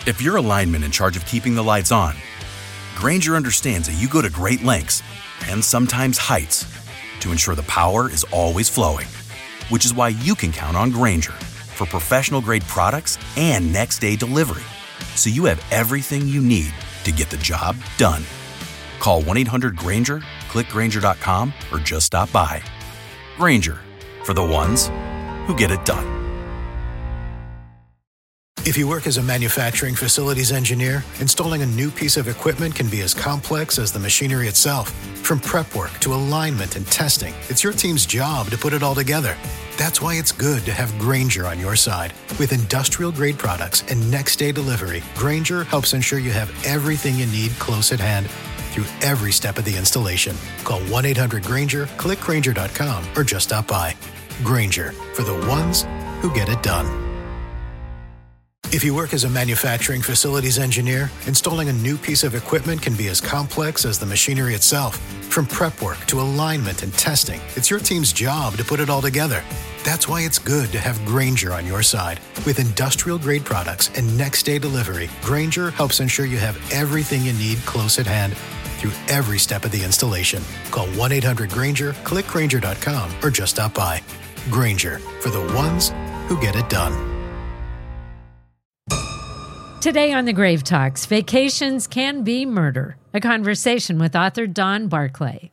If you're a lineman in charge of keeping the lights on, Grainger understands that you go to great lengths and sometimes heights to ensure the power is always flowing, which is why you can count on Grainger for professional-grade products and next-day delivery, so you have everything you need to get the job done. Call 1-800-GRAINGER, click Grainger.com, or just stop by. Grainger, for the ones who get it done. If you work as a manufacturing facilities engineer, installing a new piece of equipment can be as complex as the machinery itself. From prep work to alignment and testing, it's your team's job to put it all together. That's why it's good to have Grainger on your side. With industrial-grade products and next-day delivery, Grainger helps ensure you have everything you need close at hand through every step of the installation. Call 1-800-GRAINGER, click Grainger.com, or just stop by. Grainger, for the ones who get it done. If you work as a manufacturing facilities engineer, installing a new piece of equipment can be as complex as the machinery itself. From prep work to alignment and testing, it's your team's job to put it all together. That's why it's good to have Grainger on your side. With industrial-grade products and next-day delivery, Grainger helps ensure you have everything you need close at hand through every step of the installation. Call 1-800-GRAINGER, click Grainger.com, or just stop by. Grainger, for the ones who get it done. Today on The Grave Talks, vacations can be murder. A conversation with author Don Barclay.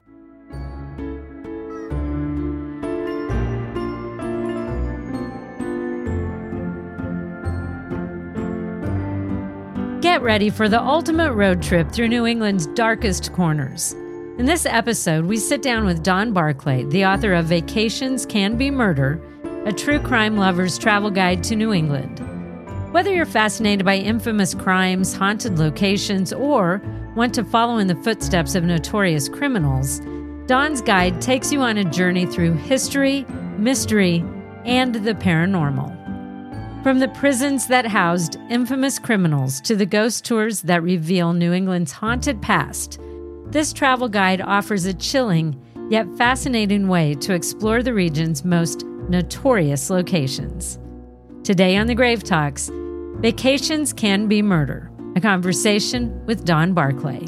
Get ready for the ultimate road trip through New England's darkest corners. In this episode, we sit down with Don Barclay, the author of Vacations Can Be Murder, a true crime lover's travel guide to New England. Whether you're fascinated by infamous crimes, haunted locations, or want to follow in the footsteps of notorious criminals, Don's guide takes you on a journey through history, mystery, and the paranormal. From the prisons that housed infamous criminals to the ghost tours that reveal New England's haunted past, this travel guide offers a chilling yet fascinating way to explore the region's most notorious locations. Today on The Grave Talks, Vacations Can Be Murder, a conversation with Don Barclay.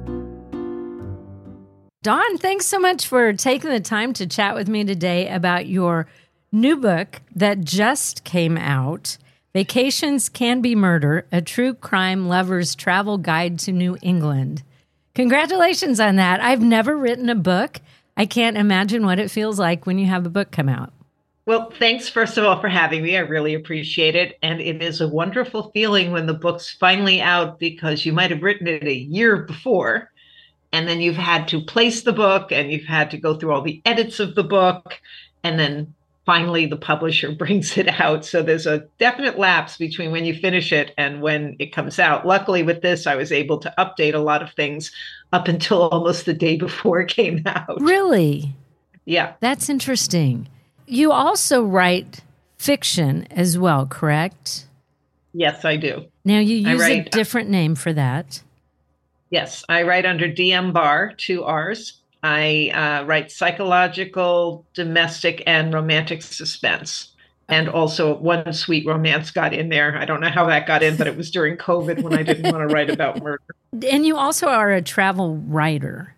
Don, thanks so much for taking the time to chat with me today about your new book that just came out, Vacations Can Be Murder, a true crime lover's travel guide to New England. Congratulations on that. I've never written a book. I can't imagine what it feels like when you have a book come out. Well, thanks, first of all, for having me. I really appreciate it. And it is a wonderful feeling when the book's finally out, because you might have written it a year before, and then you've had to place the book, and you've had to go through all the edits of the book, and then finally the publisher brings it out. So there's a definite lapse between when you finish it and when it comes out. Luckily with this, I was able to update a lot of things up until almost the day before it came out. Really? Yeah. That's interesting. You also write fiction as well, correct? Yes, I do. Now, you use a different name for that. Yes, I write under DM Barr, 2 R's. I write psychological, domestic, and romantic suspense. And also one sweet romance got in there. I don't know how that got in, but it was during COVID when I didn't want to write about murder. And you also are a travel writer.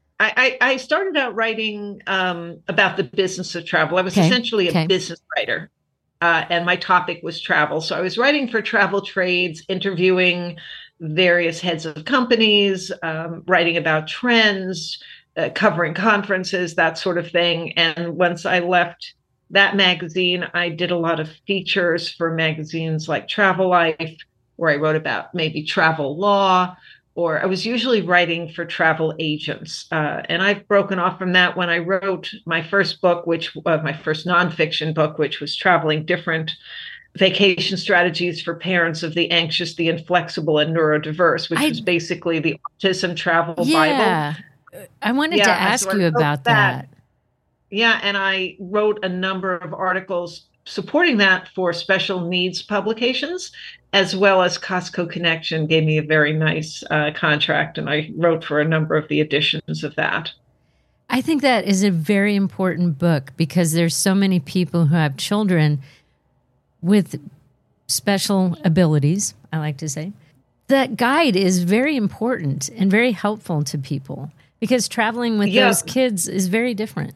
I started out writing about the business of travel. I was essentially a business writer, and my topic was travel. So I was writing for travel trades, interviewing various heads of companies, writing about trends, covering conferences, that sort of thing. And once I left that magazine, I did a lot of features for magazines like Travel Life, where I wrote about maybe travel law, or I was usually writing for travel agents. And I've broken off from that when I wrote my first book, my first nonfiction book, which was Traveling Different: Vacation Strategies for Parents of the Anxious, the Inflexible, and Neurodiverse, which was basically the autism travel Bible. I wanted to ask you about that. Yeah, and I wrote a number of articles supporting that for special needs publications, as well as Costco Connection gave me a very nice contract, and I wrote for a number of the editions of that. I think that is a very important book because there's so many people who have children with special abilities, I like to say, that guide is very important and very helpful to people because traveling with those kids is very different.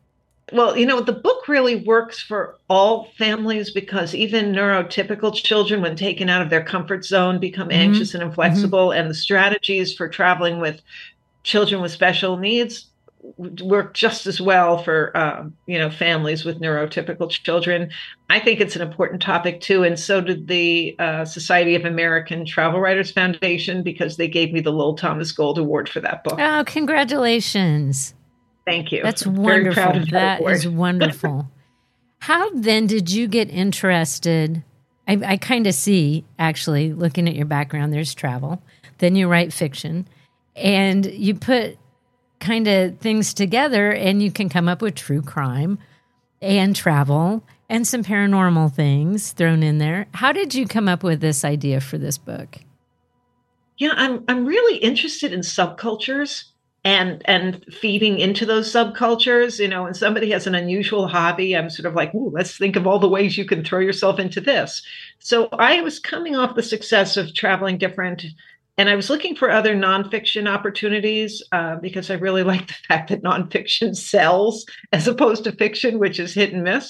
Well, the book really works for all families because even neurotypical children, when taken out of their comfort zone, become anxious and inflexible. And the strategies for traveling with children with special needs work just as well for, families with neurotypical children. I think it's an important topic, too. And so did the Society of American Travel Writers Foundation, because they gave me the Lowell Thomas Gold Award for that book. Oh, congratulations. Thank you. That's wonderful. That is wonderful. How then did you get interested? I kind of see, actually, looking at your background, there's travel. Then you write fiction. And you put kind of things together and you can come up with true crime and travel and some paranormal things thrown in there. How did you come up with this idea for this book? Yeah, I'm really interested in subcultures. And feeding into those subcultures, when somebody has an unusual hobby, I'm sort of like, ooh, let's think of all the ways you can throw yourself into this. So I was coming off the success of Traveling Different, and I was looking for other nonfiction opportunities because I really like the fact that nonfiction sells as opposed to fiction, which is hit and miss.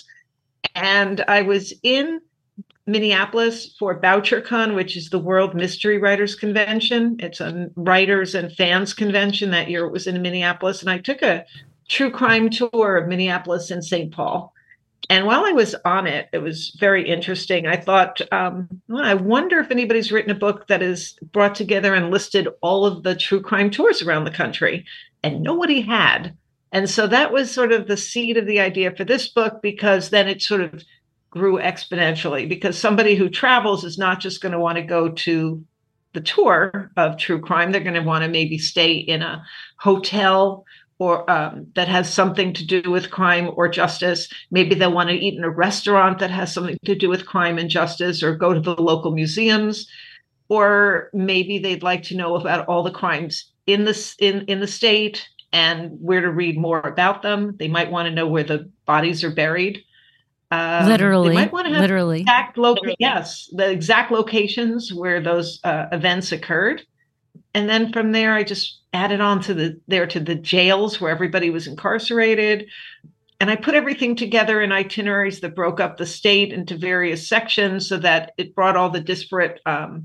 And I was in Minneapolis for BoucherCon, which is the World Mystery Writers Convention. It's a writers and fans convention. That year it was in Minneapolis. And I took a true crime tour of Minneapolis and St. Paul. And while I was on it, it was very interesting. I thought, I wonder if anybody's written a book that has brought together and listed all of the true crime tours around the country. And nobody had. And so that was sort of the seed of the idea for this book, because then it sort of grew exponentially, because somebody who travels is not just going to want to go to the tour of true crime. They're going to want to maybe stay in a hotel or that has something to do with crime or justice. Maybe they'll want to eat in a restaurant that has something to do with crime and justice, or go to the local museums, or maybe they'd like to know about all the crimes in the state and where to read more about them. They might want to know where the bodies are buried. Literally, they might want to have literally. The exact locations where those events occurred. And then from there, I just added on to the jails where everybody was incarcerated. And I put everything together in itineraries that broke up the state into various sections so that it brought all the disparate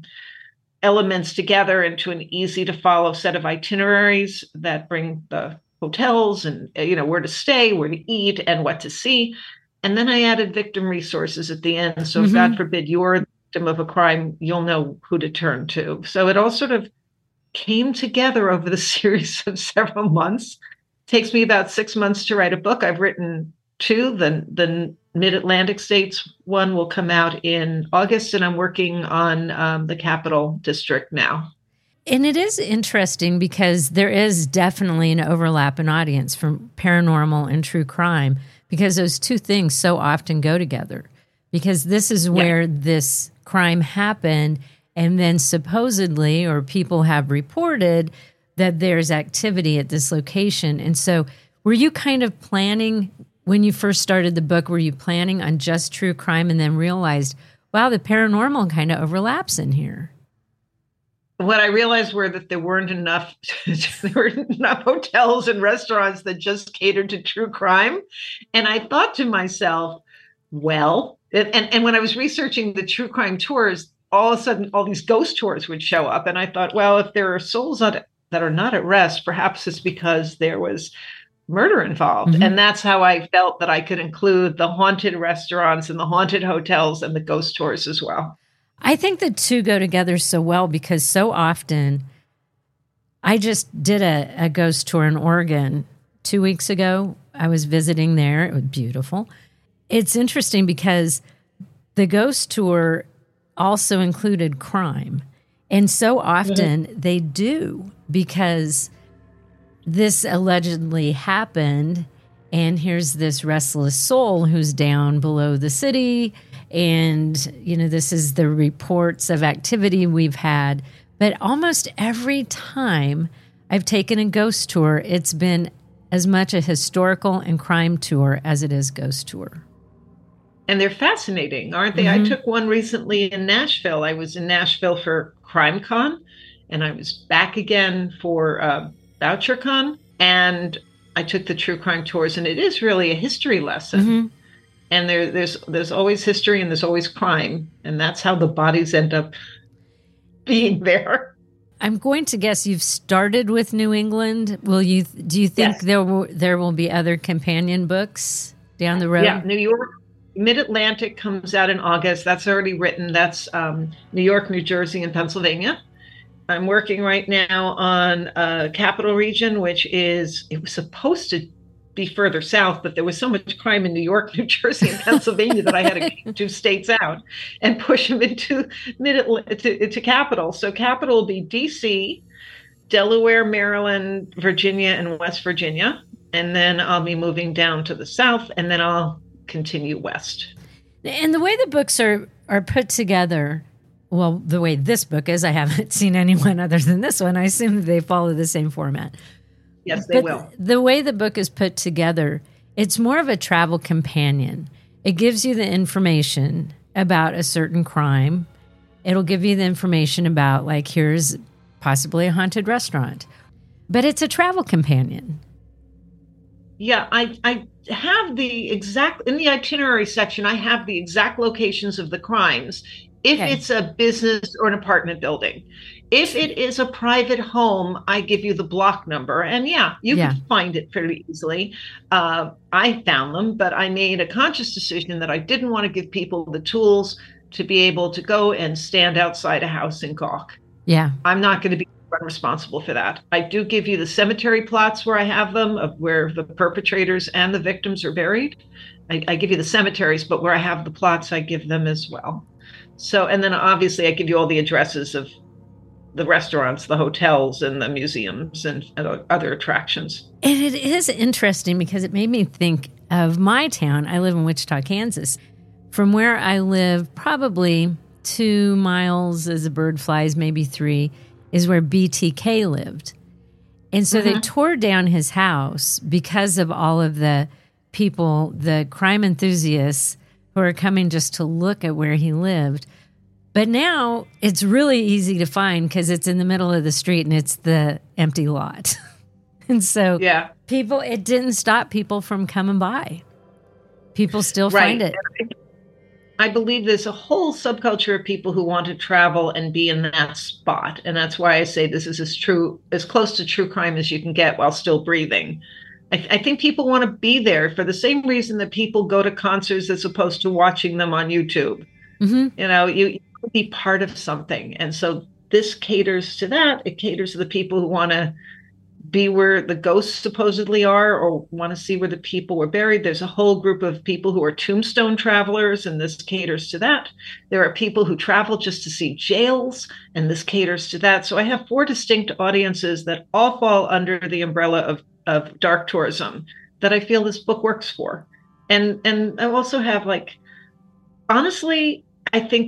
elements together into an easy to follow set of itineraries that bring the hotels and, where to stay, where to eat, and what to see. And then I added victim resources at the end. So if God forbid you're a victim of a crime, you'll know who to turn to. So it all sort of came together over the series of several months. It takes me about 6 months to write a book. I've written 2. The Mid-Atlantic States one will come out in August, and I'm working on the Capital District now. And it is interesting because there is definitely an overlap in audience from paranormal and true crime, because those two things so often go together. Because this is where this crime happened, and then supposedly, or people have reported, that there's activity at this location. And so were you kind of planning, when you first started the book, were you planning on just true crime and then realized, wow, the paranormal kind of overlaps in here? What I realized were that there weren't enough hotels and restaurants that just catered to true crime. And I thought to myself, well, and when I was researching the true crime tours, all of a sudden, all these ghost tours would show up. And I thought, well, if there are souls that are not at rest, perhaps it's because there was murder involved. And that's how I felt that I could include the haunted restaurants and the haunted hotels and the ghost tours as well. I think the two go together so well, because so often, I just did a ghost tour in Oregon 2 weeks ago. I was visiting there. It was beautiful. It's interesting because the ghost tour also included crime. And so often they do, because this allegedly happened, and here's this restless soul who's down below the city. And, this is the reports of activity we've had. But almost every time I've taken a ghost tour, it's been as much a historical and crime tour as it is ghost tour. And they're fascinating, aren't they? I took one recently in Nashville. I was in Nashville for CrimeCon, and I was back again for VoucherCon, and I took the true crime tours, and it is really a history lesson. And there's always history and there's always crime, and that's how the bodies end up being there. I'm going to guess you've started with New England. Do you think yes. there will be other companion books down the road? Yeah, New York. Mid-Atlantic comes out in August. That's already written. That's New York, New Jersey, and Pennsylvania. I'm working right now on Capital Region, it was supposed to be further south, but there was so much crime in New York, New Jersey, and Pennsylvania that I had to kick 2 states out and push them into Capital. So Capital will be DC, Delaware, Maryland, Virginia, and West Virginia. And then I'll be moving down to the south, and then I'll continue west. And the way the books are put together, well, the way this book is, I haven't seen anyone other than this one. I assume they follow the same format. Yes, they will. The way the book is put together, it's more of a travel companion. It gives you the information about a certain crime. It'll give you the information about, like, here's possibly a haunted restaurant. But it's a travel companion. Yeah, I have in the itinerary section, I have the exact locations of the crimes. If it's a business or an apartment building. If it is a private home, I give you the block number. And you can find it pretty easily. I found them, but I made a conscious decision that I didn't want to give people the tools to be able to go and stand outside a house and gawk. Yeah. I'm not going to be responsible for that. I do give you the cemetery plots where I have them, of where the perpetrators and the victims are buried. I give you the cemeteries, but where I have the plots, I give them as well. So, and then obviously I give you all the addresses of the restaurants, the hotels, and the museums and other attractions. And it is interesting because it made me think of my town. I live in Wichita, Kansas. From where I live, probably 2 miles as a bird flies, maybe 3, is where BTK lived. And so they tore down his house because of all of the people, the crime enthusiasts who are coming just to look at where he lived. But now it's really easy to find because it's in the middle of the street and it's the empty lot. And so it didn't stop people from coming by. People still find it. I believe there's a whole subculture of people who want to travel and be in that spot. And that's why I say this is as close to true crime as you can get while still breathing. I think people want to be there for the same reason that people go to concerts as opposed to watching them on YouTube. You know, you be part of something. And so this caters to that. It caters to the people who want to be where the ghosts supposedly are or want to see where the people were buried. There's a whole group of people who are tombstone travelers, and this caters to that. There are people who travel just to see jails, and this caters to that. So I have 4 distinct audiences that all fall under the umbrella of dark tourism that I feel this book works for. And I also have, like, honestly, I think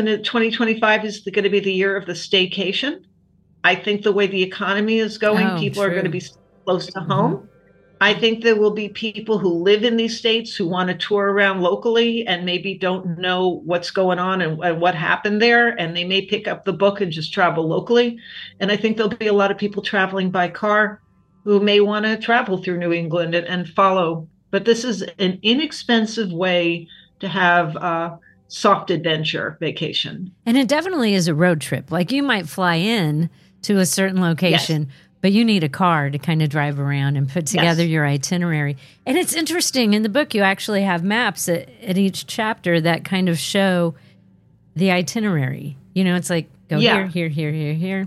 2025 is going to be the year of the staycation. I think the way the economy is going, people are going to be close to home. I think there will be people who live in these states who want to tour around locally and maybe don't know what's going on and what happened there. And they may pick up the book and just travel locally. And I think there'll be a lot of people traveling by car who may want to travel through New England and follow. But this is an inexpensive way to have soft adventure vacation. And it definitely is a road trip. Like, you might fly in to a certain location, but you need a car to kind of drive around and put together your itinerary. And it's interesting. In the book, you actually have maps at each chapter that kind of show the itinerary. You know, it's like, go here, here, here, here, here.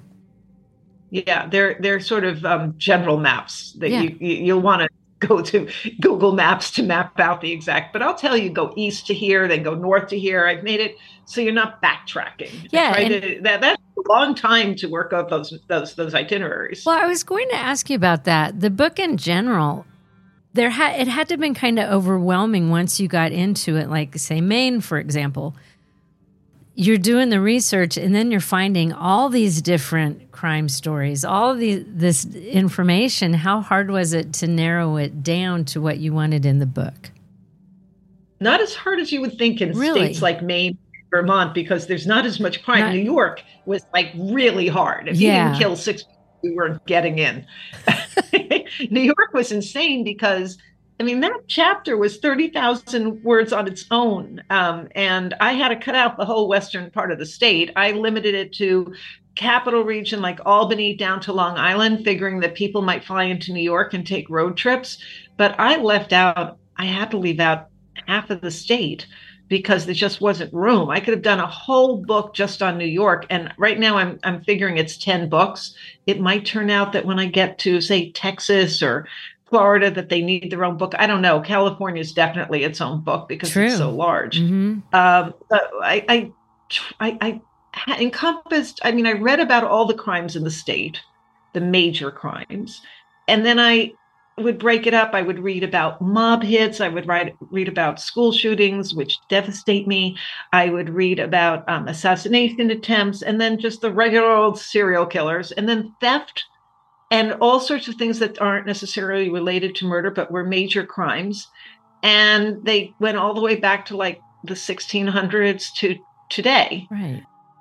Yeah, they're sort of general maps that you'll want to go to Google Maps to map out the exact. But I'll tell you, go east to here, then go north to here. I've made it so you're not backtracking. Yeah, that's a long time to work out those itineraries. Well, I was going to ask you about that. The book in general, it had to have been kind of overwhelming once you got into it. Like, say, Maine, for example. You're doing the research, and then you're finding all these different crime stories, all of this information. How hard was it to narrow it down to what you wanted in the book? Not as hard as you would think in states like Maine, Vermont, because there's not as much crime. New York was like really hard. If you didn't kill 6 people, you weren't getting in. New York was insane because, I mean, that chapter was 30,000 words on its own. And I had to cut out the whole western part of the state. I limited it to capital region like Albany down to Long Island, figuring that people might fly into New York and take road trips. But I had to leave out half of the state because there just wasn't room. I could have done a whole book just on New York. And right now I'm figuring it's 10 books. It might turn out that when I get to, say, Texas or Florida, that they need their own book. I don't know. California is definitely its own book because it's so large. Mm-hmm. But I encompassed, I mean, I read about all the crimes in the state, the major crimes. And then I would break it up. I would read about mob hits. I would read about school shootings, which devastate me. I would read about assassination attempts, and then just the regular old serial killers, and then theft, and all sorts of things that aren't necessarily related to murder, but were major crimes. And they went all the way back to like the 1600s to today. Right.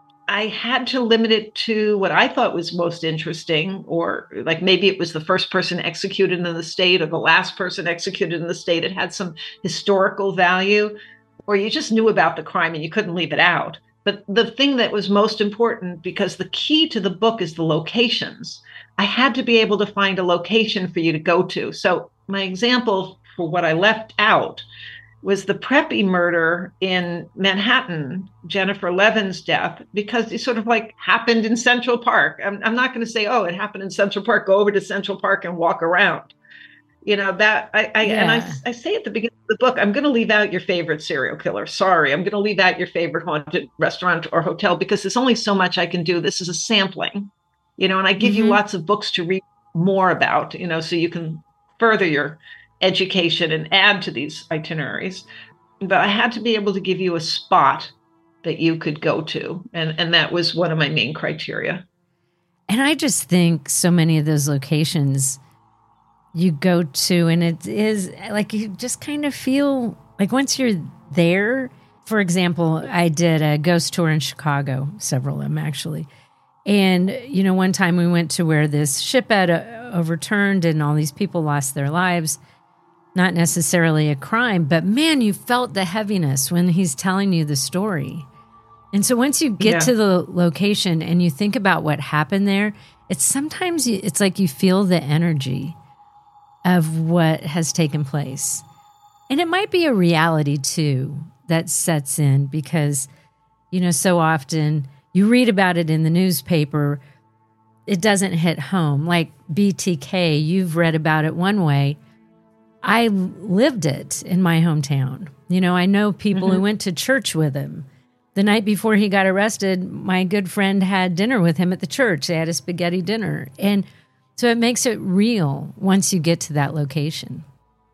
I had to limit it to what I thought was most interesting, or like maybe it was the first person executed in the state or the last person executed in the state. It had some historical value, or you just knew about the crime and you couldn't leave it out. But the thing that was most important, because the key to the book is the locations, I had to be able to find a location for you to go to. So my example for what I left out was the Preppy murder in Manhattan, Jennifer Levin's death, because it sort of like happened in Central Park. I'm not going to say, oh, it happened in Central Park, go over to Central Park and walk around. You know, that I say at the beginning of the book, I'm going to leave out your favorite serial killer. Sorry, I'm going to leave out your favorite haunted restaurant or hotel because there's only so much I can do. This is a sampling, you know, and I give you lots of books to read more about, you know, so you can further your education and add to these itineraries. But I had to be able to give you a spot that you could go to. And that was one of my main criteria. And I just think so many of those locations you go to, and it is like you just kind of feel like once you're there. For example, I did a ghost tour in Chicago, several of them actually. And, you know, one time we went to where this ship had overturned and all these people lost their lives. Not necessarily a crime, but man, you felt the heaviness when he's telling you the story. And so once you get to the location and you think about what happened there, it's sometimes it's like you feel the energy of what has taken place. And it might be a reality too that sets in because, you know, so often you read about it in the newspaper, it doesn't hit home. Like BTK, you've read about it one way. I lived it in my hometown. You know, I know people who went to church with him. The night before he got arrested, my good friend had dinner with him at the church. They had a spaghetti dinner. And so it makes it real once you get to that location.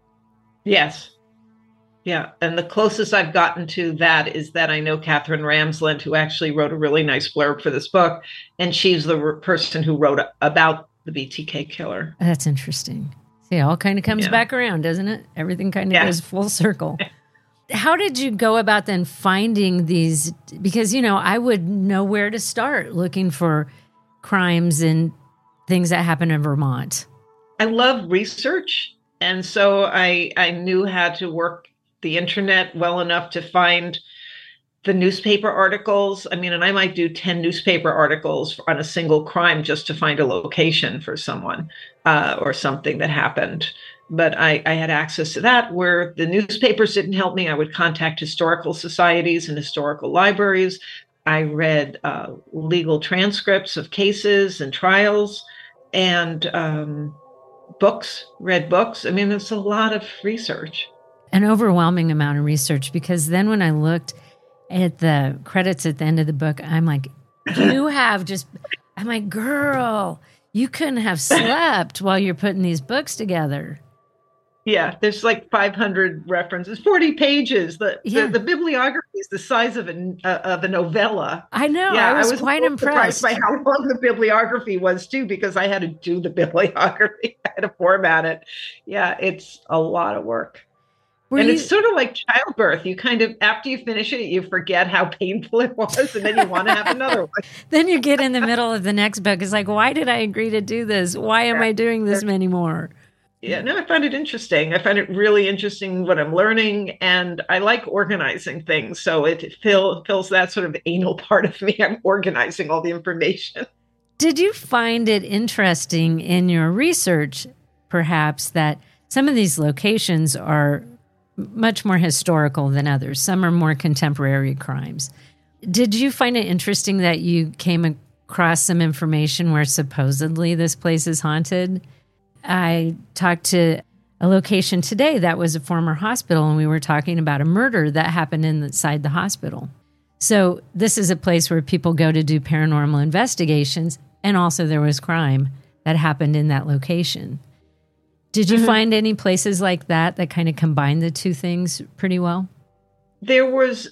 Yes. Yeah. And the closest I've gotten to that is that I know Catherine Ramsland, who actually wrote a really nice blurb for this book. And she's the person who wrote about the BTK killer. That's interesting. See, it all kind of comes back around, doesn't it? Everything kind of goes full circle. How did you go about then finding these? Because, you know, I would know where to start looking for crimes and things that happen in Vermont. I love research. And so I knew how to work the internet well enough to find the newspaper articles. I mean, and I might do 10 newspaper articles on a single crime just to find a location for someone or something that happened. But I had access to that. Where the newspapers didn't help me, I would contact historical societies and historical libraries. I read legal transcripts of cases and trials and read books. I mean, it's a lot of research. An overwhelming amount of research, because then when I looked at the credits at the end of the book, I'm like, I'm like, girl, you couldn't have slept while you're putting these books together. Yeah, there's like 500 references, 40 pages. The bibliography is the size of a novella. I know. Yeah, I was quite impressed by how long the bibliography was too, because I had to do the bibliography. I had to format it. Yeah, it's a lot of work. It's sort of like childbirth. You kind of, after you finish it, you forget how painful it was, and then you want to have another one. Then you get in the middle of the next book. It's like, why did I agree to do this? Why am I doing this anymore? Yeah, no, I find it interesting. I find it really interesting what I'm learning, and I like organizing things. So it fills that sort of anal part of me. I'm organizing all the information. Did you find it interesting in your research, perhaps, that some of these locations are much more historical than others? Some are more contemporary crimes. Did you find it interesting that you came across some information where supposedly this place is haunted? I talked to a location today that was a former hospital, and we were talking about a murder that happened inside the hospital. So this is a place where people go to do paranormal investigations, and also there was crime that happened in that location. Did you find any places like that kind of combine the two things pretty well? There was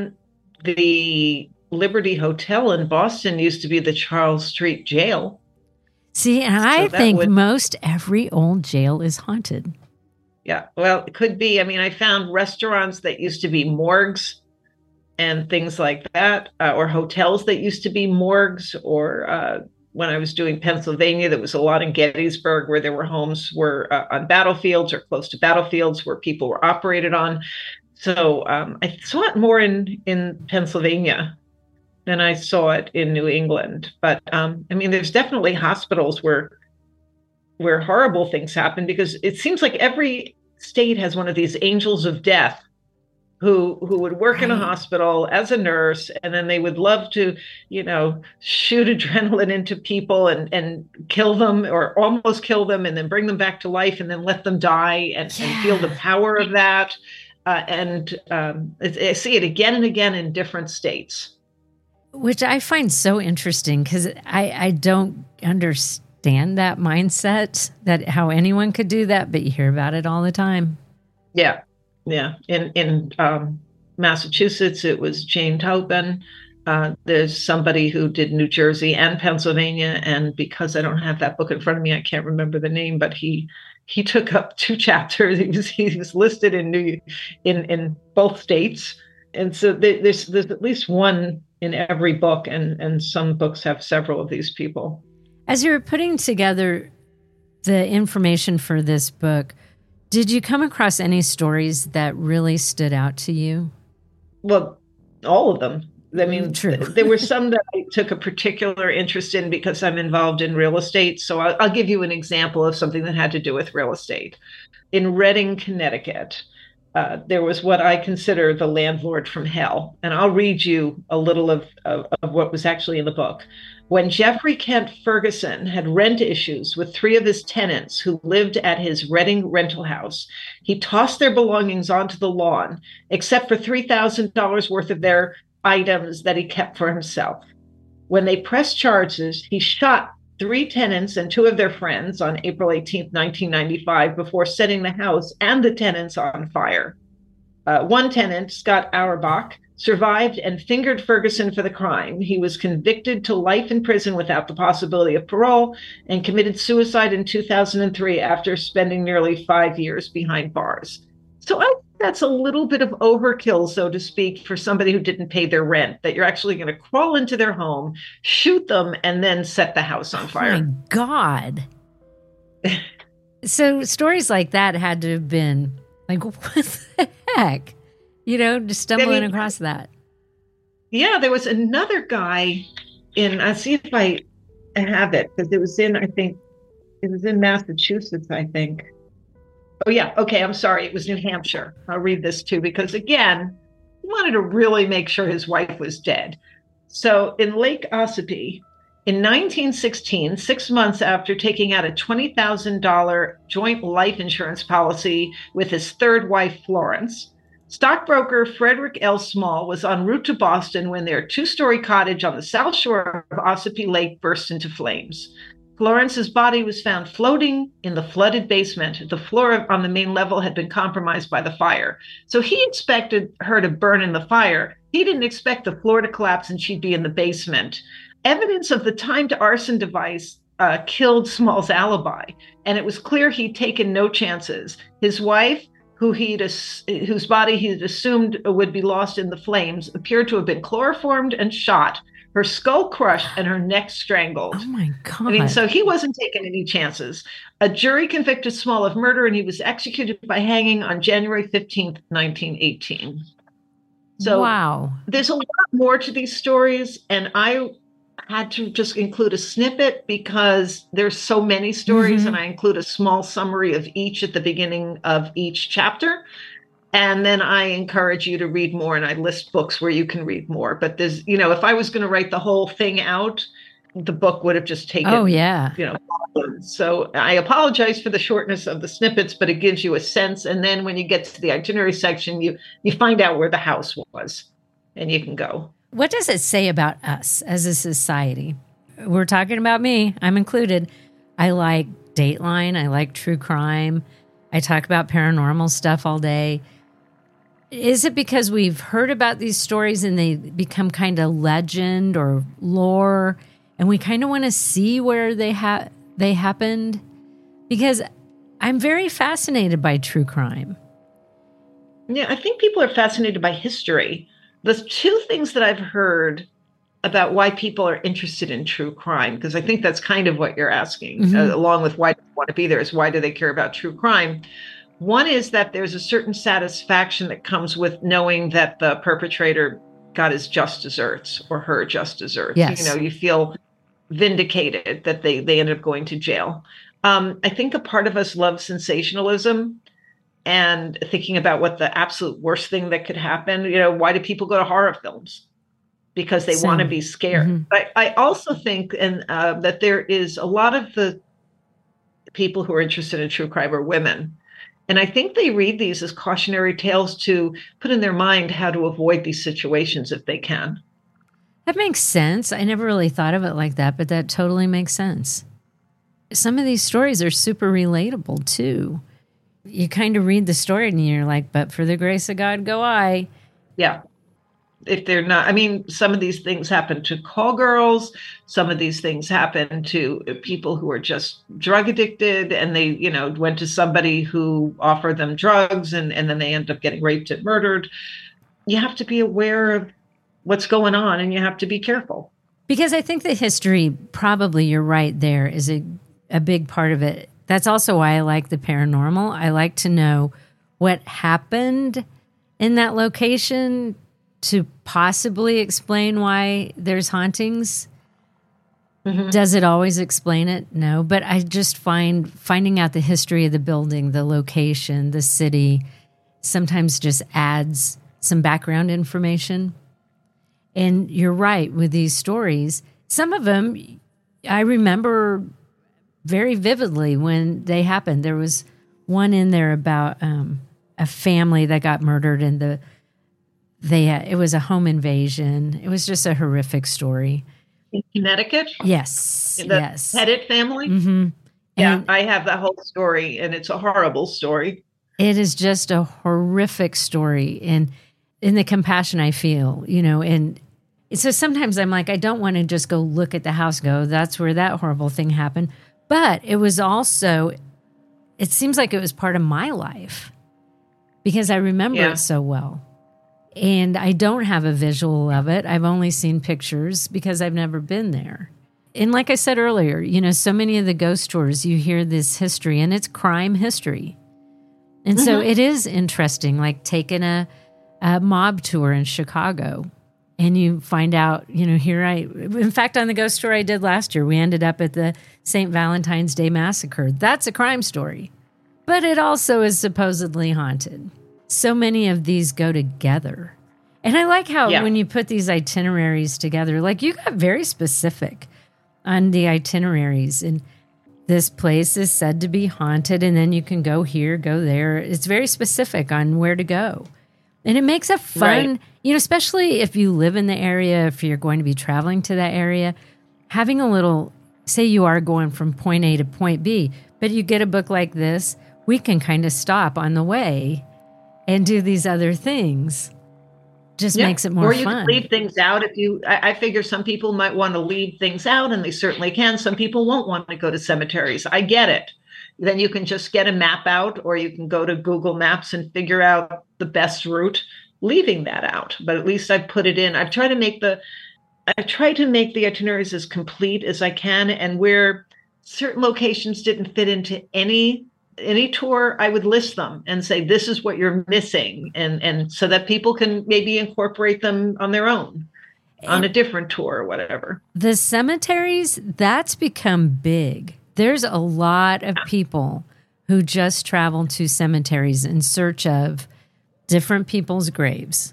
the Liberty Hotel in Boston used to be the Charles Street Jail. See, and I think most every old jail is haunted. Yeah, well, it could be. I mean, I found restaurants that used to be morgues and things like that, or hotels that used to be morgues, or when I was doing Pennsylvania, there was a lot in Gettysburg where there were homes on battlefields or close to battlefields where people were operated on. So I saw it more in Pennsylvania than I saw it in New England. But I mean, there's definitely hospitals where horrible things happen, because it seems like every state has one of these angels of death who would work in a hospital as a nurse, and then they would love to, shoot adrenaline into people and kill them, or almost kill them, and then bring them back to life, and then let them die and feel the power of that. I see it again and again in different states. Which I find so interesting, because I don't understand that mindset, that how anyone could do that, but you hear about it all the time. Yeah. Yeah. In Massachusetts, it was Jane Taubin. There's somebody who did New Jersey and Pennsylvania. And because I don't have that book in front of me, I can't remember the name, but he took up 2 chapters. He was listed in both states. And so there's at least one in every book, and some books have several of these people. As you were putting together the information for this book, did you come across any stories that really stood out to you? Well, all of them. I mean, true. There were some that I took a particular interest in because I'm involved in real estate. So I'll give you an example of something that had to do with real estate. In Reading, Connecticut, there was what I consider the landlord from hell. And I'll read you a little of what was actually in the book. When Jeffrey Kent Ferguson had rent issues with 3 of his tenants who lived at his Reading rental house, he tossed their belongings onto the lawn, except for $3,000 worth of their items that he kept for himself. When they pressed charges, he shot 3 tenants and 2 of their friends on April 18, 1995, before setting the house and the tenants on fire. One tenant, Scott Auerbach, survived and fingered Ferguson for the crime. He was convicted to life in prison without the possibility of parole and committed suicide in 2003 after spending nearly 5 years behind bars. So I think that's a little bit of overkill, so to speak, for somebody who didn't pay their rent, that you're actually going to crawl into their home, shoot them, and then set the house on fire. Oh my God. So stories like that had to have been like, what the heck? Just stumbling across that. Yeah, there was another guy I'll see if I have it, because it was in Massachusetts, I think. Oh, yeah. Okay, I'm sorry. It was New Hampshire. I'll read this too, because again, he wanted to really make sure his wife was dead. So in Lake Ossipee, in 1916, 6 months after taking out a $20,000 joint life insurance policy with his 3rd wife, Florence, stockbroker Frederick L. Small was en route to Boston when their 2-story cottage on the south shore of Ossipee Lake burst into flames. Florence's body was found floating in the flooded basement. The floor on the main level had been compromised by the fire. So he expected her to burn in the fire. He didn't expect the floor to collapse and she'd be in the basement. Evidence of the timed arson device killed Small's alibi, and it was clear he'd taken no chances. His wife, whose body he'd assumed would be lost in the flames, appeared to have been chloroformed and shot, her skull crushed, and her neck strangled. Oh my God. I mean, so he wasn't taking any chances. A jury convicted Small of murder, and he was executed by hanging on January 15th, 1918. So wow. There's a lot more to these stories, and I had to just include a snippet because there's so many stories, and I include a small summary of each at the beginning of each chapter. And then I encourage you to read more, and I list books where you can read more. But there's, if I was going to write the whole thing out, the book would have just taken, So I apologize for the shortness of the snippets, but it gives you a sense. And then when you get to the itinerary section, you find out where the house was, and you can go. What does it say about us as a society? We're talking about me. I'm included. I like Dateline. I like true crime. I talk about paranormal stuff all day. Is it because we've heard about these stories and they become kind of legend or lore, and we kind of want to see where they happened? Because I'm very fascinated by true crime. Yeah, I think people are fascinated by history. The two things that I've heard about why people are interested in true crime, because I think that's kind of what you're asking, along with why do they want to be there, is why do they care about true crime? One is that there's a certain satisfaction that comes with knowing that the perpetrator got his just desserts or her just desserts. Yes. You feel vindicated that they ended up going to jail. I think a part of us loves sensationalism and thinking about what the absolute worst thing that could happen. Why do people go to horror films? Because they want to be scared. But I also think that there is a lot of the people who are interested in true crime are women. And I think they read these as cautionary tales to put in their mind how to avoid these situations if they can. That makes sense. I never really thought of it like that, but that totally makes sense. Some of these stories are super relatable too. You kind of read the story and you're like, but for the grace of God, go I. Yeah. If they're not, some of these things happen to call girls. Some of these things happen to people who are just drug addicted, and they, went to somebody who offered them drugs, and then they end up getting raped and murdered. You have to be aware of what's going on, and you have to be careful. Because I think the history, probably you're right there, is a big part of it. That's also why I like the paranormal. I like to know what happened in that location to possibly explain why there's hauntings. Does it always explain it? No, but I just finding out the history of the building, the location, the city, sometimes just adds some background information. And you're right with these stories. Some of them I remember very vividly when they happened. There was one in there about a family that got murdered, and it was a home invasion. It was just a horrific story. In Connecticut? Yes. The Pettit family? Yeah, I have that whole story, and it's a horrible story. It is just a horrific story. And in the compassion I feel, and so sometimes I'm like, I don't want to just go look at the house, that's where that horrible thing happened. But it was also, it seems like it was part of my life because I remember it so well. And I don't have a visual of it. I've only seen pictures because I've never been there. And like I said earlier, so many of the ghost tours, you hear this history, and it's crime history. And so it is interesting, like taking a mob tour in Chicago, and you find out, in fact, on the ghost tour I did last year, we ended up at the St. Valentine's Day Massacre. That's a crime story, but it also is supposedly haunted. So many of these go together. And I like how when you put these itineraries together, like you got very specific on the itineraries. And this place is said to be haunted, and then you can go here, go there. It's very specific on where to go. And it makes it fun, especially if you live in the area, if you're going to be traveling to that area, having a little, say you are going from point A to point B, but you get a book like this, we can kind of stop on the way and do these other things. Just makes it more fun. Or you can leave things out I figure some people might want to leave things out, and they certainly can. Some people won't want to go to cemeteries. I get it. then you can just get a map out, or you can go to Google Maps and figure out the best route, leaving that out. But at least I've put it in. I've tried to make the itineraries as complete as I can, and where certain locations didn't fit into any tour, I would list them and say, this is what you're missing. And so that people can maybe incorporate them on their own, on a different tour or whatever. The cemeteries, that's become big. There's a lot of people who just travel to cemeteries in search of different people's graves.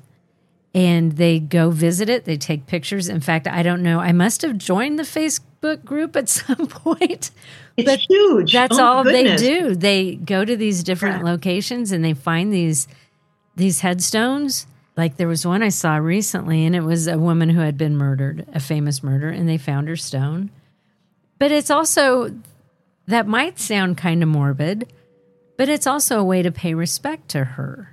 And they go visit it. They take pictures. In fact, I don't know. I must have joined the Facebook group at some point. It's huge. That's all they do. They go to these different locations and they find these headstones. Like there was one I saw recently, and it was a woman who had been murdered, a famous murder, and they found her stone. But it's also, that might sound kind of morbid, but it's also a way to pay respect to her.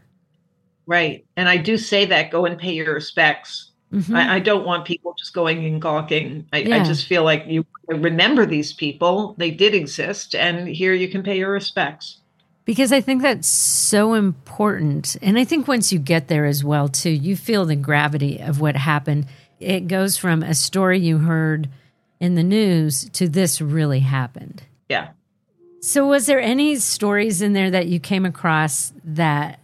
Right. And I do say that, go and pay your respects. Mm-hmm. I don't want people just going and gawking. I just feel like you remember these people. They did exist. And here you can pay your respects. Because I think that's so important. And I think once you get there as well, too, you feel the gravity of what happened. It goes from a story you heard in the news to this really happened. Yeah. So was there any stories in there that you came across, that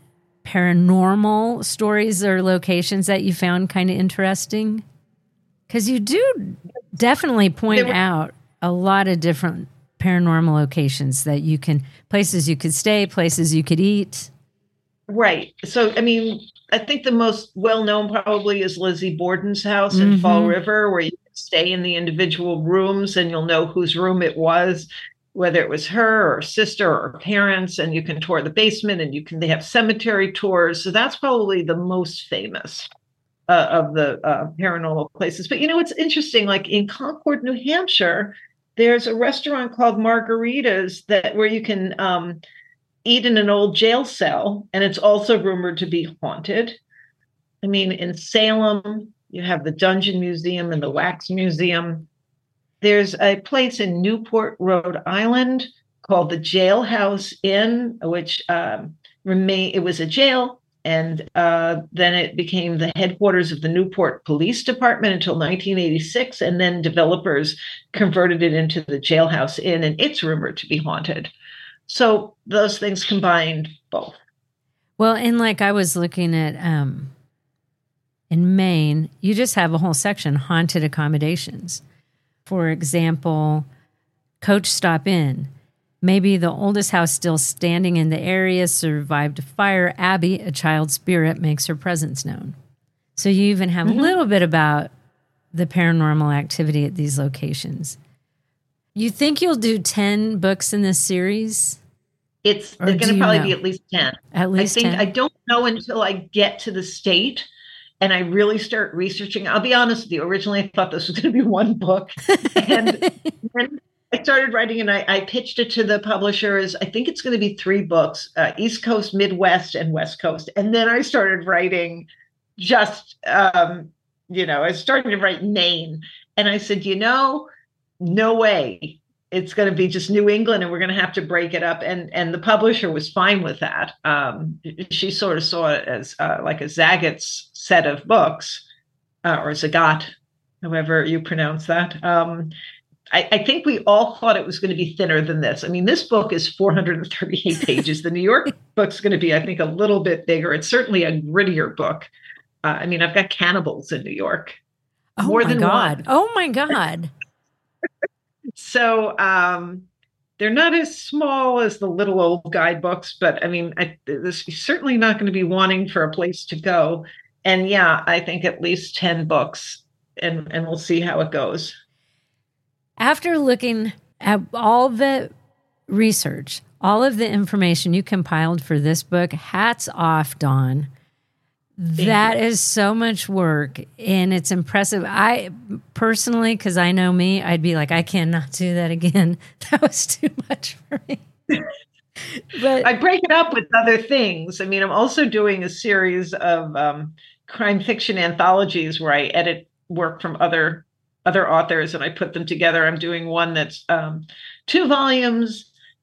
paranormal stories or locations that you found kind of interesting? Because you do definitely point out a lot of different paranormal locations that you can, places you could stay, places you could eat. Right. So, I mean, I think the most well-known probably is Lizzie Borden's house in Fall River, where you can stay in the individual rooms and you'll know whose room it was, whether it was her or sister or parents, and you can tour the basement, and they have cemetery tours. So that's probably the most famous of the paranormal places. But, it's interesting, like in Concord, New Hampshire, there's a restaurant called Margarita's where you can eat in an old jail cell, and it's also rumored to be haunted. I mean, in Salem, you have the Dungeon Museum and the Wax Museum. There's a place in Newport, Rhode Island called the Jailhouse Inn, which it was a jail, and then it became the headquarters of the Newport Police Department until 1986, and then developers converted it into the Jailhouse Inn, and it's rumored to be haunted. So those things combined both. Well, and like I was looking at in Maine, you just have a whole section, haunted accommodations. For example, Coach Stop Inn. Maybe the oldest house still standing in the area survived a fire. Abby, a child spirit, makes her presence known. So you even have a little bit about the paranormal activity at these locations. You think you'll do 10 books in this series? It's going to probably be at least 10. At least 10? I don't know until I get to the state and I really start researching. I'll be honest with you. Originally, I thought this was going to be one book. And then I started writing, and I pitched it to the publishers. I think it's going to be 3 books, East Coast, Midwest, and West Coast. And then I started writing I was starting to write Maine. And I said, no way. It's going to be just New England, and we're going to have to break it up. And the publisher was fine with that. She sort of saw it as like a Zagot's set of books, or Zagat, however you pronounce that. I think we all thought it was going to be thinner than this. I mean, this book is 438 pages. The New York book's going to be, I think, a little bit bigger. It's certainly a grittier book. I've got cannibals in New York. More than one. Oh, my God. So they're not as small as the little old guidebooks, but this is certainly not going to be wanting for a place to go. And I think at least 10 books, and we'll see how it goes. After looking at all the research, all of the information you compiled for this book, hats off, Dawn. That is so much work, and it's impressive. I personally, because I know me, I'd be like, I cannot do that again. That was too much for me. But I break it up with other things. I'm also doing a series of crime fiction anthologies where I edit work from other authors and I put them together. I'm doing one that's 2 volumes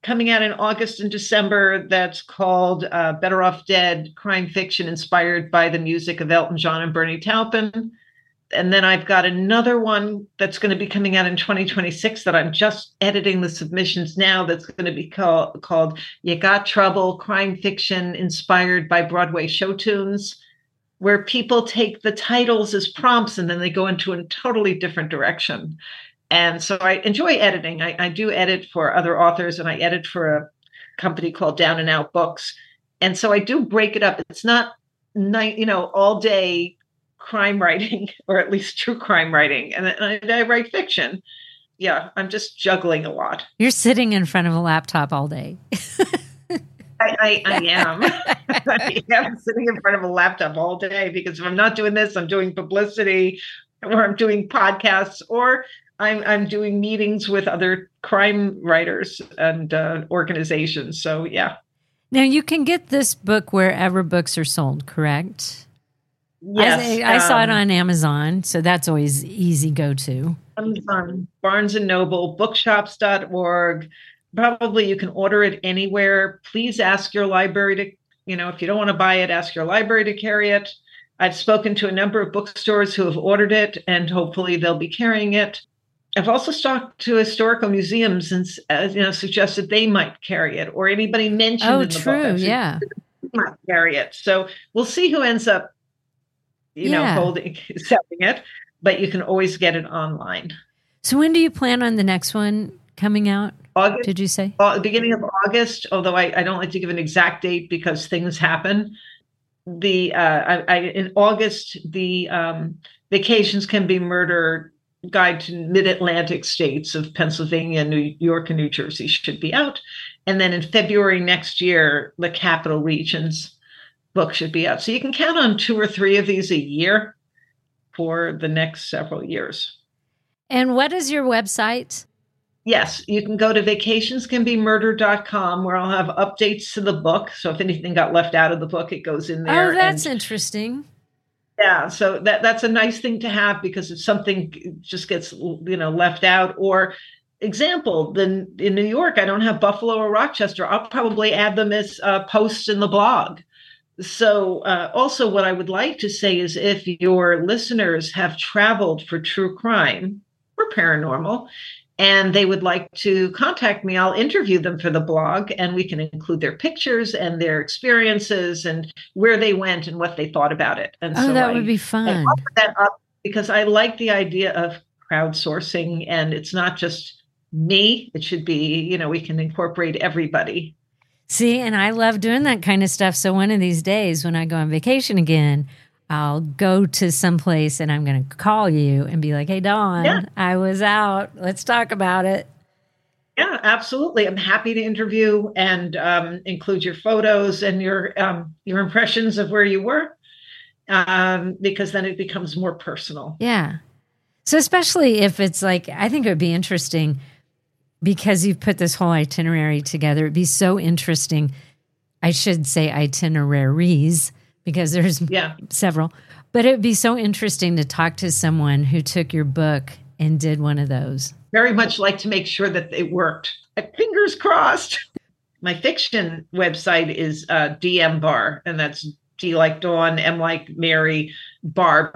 coming out in August and December that's called Better Off Dead, crime fiction inspired by the music of Elton John and Bernie Taupin. And then I've got another one that's going to be coming out in 2026 that I'm just editing the submissions now. That's going to be called You Got Trouble, crime fiction inspired by Broadway show tunes, where people take the titles as prompts and then they go into a totally different direction. And so I enjoy editing. I do edit for other authors, and I edit for a company called Down and Out Books. And so I do break it up. It's not all day crime writing, or at least true crime writing. And I write fiction. Yeah, I'm just juggling a lot. You're sitting in front of a laptop all day. I am. I am sitting in front of a laptop all day, because if I'm not doing this, I'm doing publicity, or I'm doing podcasts, or I'm doing meetings with other crime writers and organizations. So, yeah. Now, you can get this book wherever books are sold, correct? Yes. I saw it on Amazon, so that's always easy go-to. Amazon, Barnes & Noble, bookshops.org. Probably you can order it anywhere. Please ask your library to, if you don't want to buy it, ask your library to carry it. I've spoken to a number of bookstores who have ordered it, and hopefully they'll be carrying it. I've also talked to historical museums and suggested they might carry it, or anybody mentioned in the book. Yeah, might carry it. So we'll see who ends up, selling it. But you can always get it online. So when do you plan on the next one coming out? August, did you say? Beginning of August, although I don't like to give an exact date because things happen. In August, the Vacations Can Be Murder Guide to Mid-Atlantic States of Pennsylvania, New York, and New Jersey should be out. And then in February next year, the Capital Regions book should be out. So you can count on 2 or 3 of these a year for the next several years. And what is your website? Yes, you can go to vacationscanbemurder.com, where I'll have updates to the book. So if anything got left out of the book, it goes in there. Oh, that's interesting. Yeah, so that's a nice thing to have, because if something just gets left out, or example, then in New York, I don't have Buffalo or Rochester. I'll probably add them as posts in the blog. So also what I would like to say is, if your listeners have traveled for true crime or paranormal, and they would like to contact me, I'll interview them for the blog, and we can include their pictures and their experiences and where they went and what they thought about it. And so that would be fun. I offer that up because I like the idea of crowdsourcing, and it's not just me. It should be, we can incorporate everybody. See, and I love doing that kind of stuff. So one of these days when I go on vacation again, I'll go to some place and I'm going to call you and be like, hey, Dawn, I was out. Let's talk about it. Yeah, absolutely. I'm happy to interview and include your photos and your impressions of where you were, because then it becomes more personal. Yeah. So especially if it's like, I think it would be interesting because you've put this whole itinerary together. It'd be so interesting. I should say itineraries, because there's several. But it would be so interesting to talk to someone who took your book and did one of those. Very much like to make sure that it worked. Fingers crossed. My fiction website is DM Bar, and that's D like Dawn, M like Mary, Bar,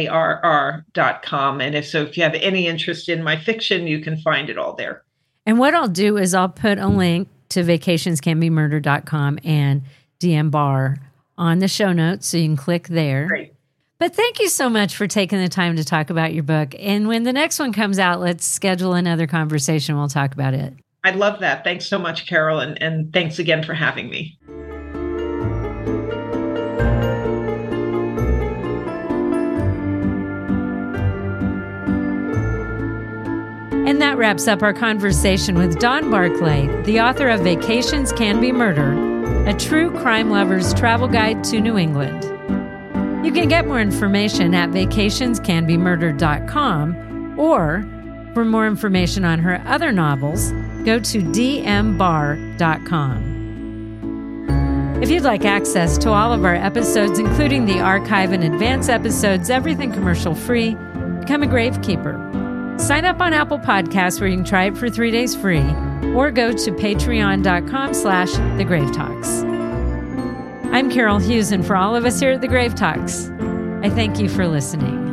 BARR.com. And if you have any interest in my fiction, you can find it all there. And what I'll do is I'll put a link to vacationscanbemurder.com and DM Bar on the show notes, so you can click there. Great. But thank you so much for taking the time to talk about your book. And when the next one comes out, let's schedule another conversation. We'll talk about it. I'd love that. Thanks so much, Carol. And thanks again for having me. And that wraps up our conversation with Dawn Barclay, the author of Vacations Can Be Murder, a true crime lover's travel guide to New England. You can get more information at vacationscanbemurder.com, or for more information on her other novels, go to dmbar.com. If you'd like access to all of our episodes, including the archive and advance episodes, everything commercial free, become a Gravekeeper. Sign up on Apple Podcasts where you can try it for 3 days free, or go to patreon.com/The Grave Talks. I'm Carol Hughes, and for all of us here at The Grave Talks, I thank you for listening.